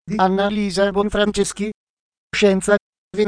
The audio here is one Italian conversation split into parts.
di Annalisa Bonfranceschi. Scienza,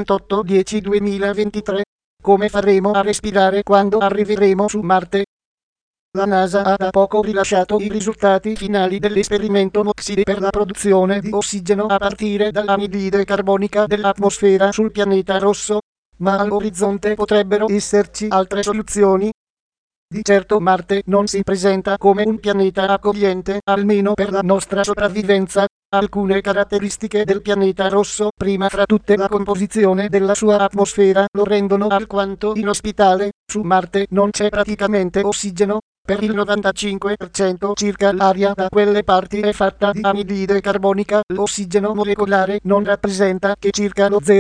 28/10/2023. Come faremo a respirare quando arriveremo su Marte? La NASA ha da poco rilasciato i risultati finali dell'esperimento MOXIE per la produzione di ossigeno a partire dall'anidride carbonica dell'atmosfera sul pianeta rosso, ma all'orizzonte potrebbero esserci altre soluzioni. Di certo Marte non si presenta come un pianeta accogliente, almeno per la nostra sopravvivenza. Alcune caratteristiche del pianeta rosso, prima fra tutte la composizione della sua atmosfera, lo rendono alquanto inospitale. Su Marte non c'è praticamente ossigeno. Per il 95% circa l'aria da quelle parti è fatta di anidride carbonica. L'ossigeno molecolare non rappresenta che circa lo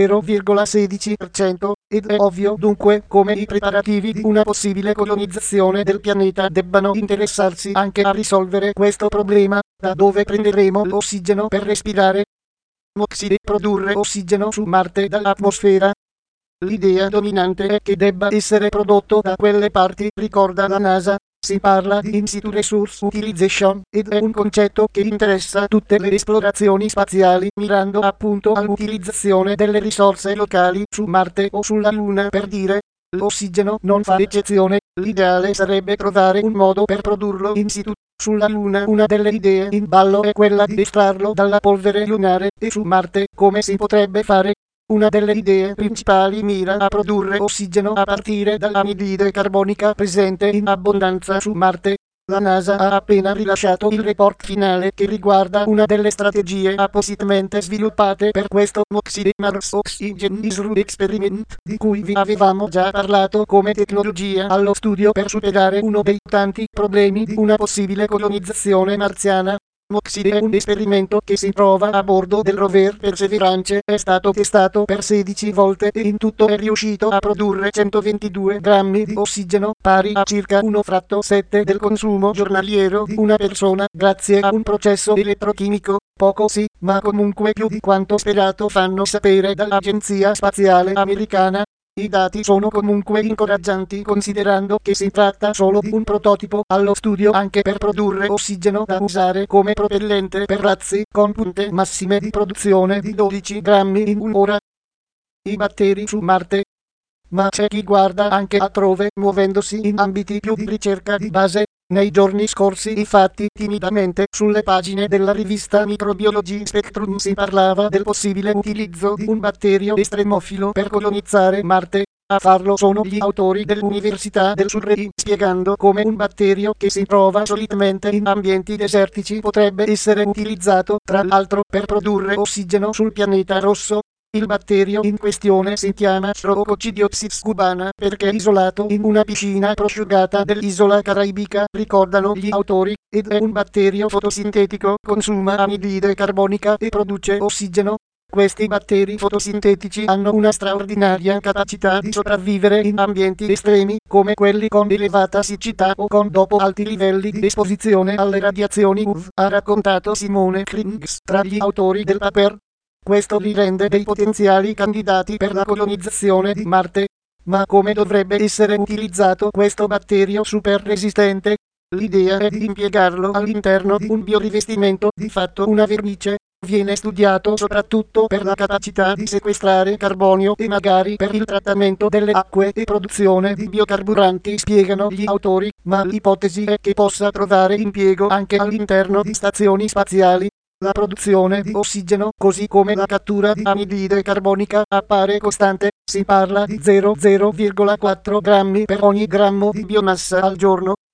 0,16%, ed è ovvio dunque come i preparativi di una possibile colonizzazione del pianeta debbano interessarsi anche a risolvere questo problema. Da dove prenderemo l'ossigeno per respirare? MOXIE: produrre ossigeno su Marte dall'atmosfera. L'idea dominante è che debba essere prodotto da quelle parti, ricorda la NASA. Si parla di in situ resource utilization, ed è un concetto che interessa tutte le esplorazioni spaziali, mirando appunto all'utilizzazione delle risorse locali su Marte o sulla Luna, per dire. L'ossigeno non fa eccezione. L'ideale sarebbe trovare un modo per produrlo in situ. Sulla Luna una delle idee in ballo è quella di estrarlo dalla polvere lunare, e su Marte come si potrebbe fare? Una delle idee principali mira a produrre ossigeno a partire dall'anidride carbonica presente in abbondanza su Marte. La NASA ha appena rilasciato il report finale che riguarda una delle strategie appositamente sviluppate per questo MOXIE Mars Oxygen Isru Experiment, di cui vi avevamo già parlato come tecnologia allo studio per superare uno dei tanti problemi di una possibile colonizzazione marziana. MOXIE è un esperimento che si trova a bordo del rover Perseverance, è stato testato per 16 volte e in tutto è riuscito a produrre 122 grammi di ossigeno, pari a circa 1/7 del consumo giornaliero di una persona, grazie a un processo elettrochimico. Poco sì, ma comunque più di quanto sperato, fanno sapere dall'Agenzia Spaziale Americana. I dati sono comunque incoraggianti, considerando che si tratta solo di un prototipo allo studio anche per produrre ossigeno da usare come propellente per razzi, con punte massime di produzione di 12 grammi in un'ora. I batteri su Marte. Ma c'è chi guarda anche altrove, muovendosi in ambiti più di ricerca di base. Nei giorni scorsi, infatti, timidamente, sulle pagine della rivista Microbiology Spectrum si parlava del possibile utilizzo di un batterio estremofilo per colonizzare Marte. A farlo sono gli autori dell'Università del Surrey, spiegando come un batterio che si trova solitamente in ambienti desertici potrebbe essere utilizzato, tra l'altro, per produrre ossigeno sul pianeta rosso. Il batterio in questione si chiama Streptococcus cubana perché è isolato in una piscina prosciugata dell'isola caraibica, ricordano gli autori, ed è un batterio fotosintetico, consuma anidride carbonica e produce ossigeno. Questi batteri fotosintetici hanno una straordinaria capacità di sopravvivere in ambienti estremi, come quelli con elevata siccità o con dopo alti livelli di esposizione alle radiazioni UV, ha raccontato Simone Krings, tra gli autori del paper. Questo li rende dei potenziali candidati per la colonizzazione di Marte. Ma come dovrebbe essere utilizzato questo batterio super resistente? L'idea è di impiegarlo all'interno di un biorivestimento, di fatto una vernice. Viene studiato soprattutto per la capacità di sequestrare carbonio e magari per il trattamento delle acque e produzione di biocarburanti, spiegano gli autori, ma l'ipotesi è che possa trovare impiego anche all'interno di stazioni spaziali. La produzione di ossigeno, così come la cattura di anidride carbonica, appare costante. Si parla di 0,4 grammi per ogni grammo di biomassa al giorno.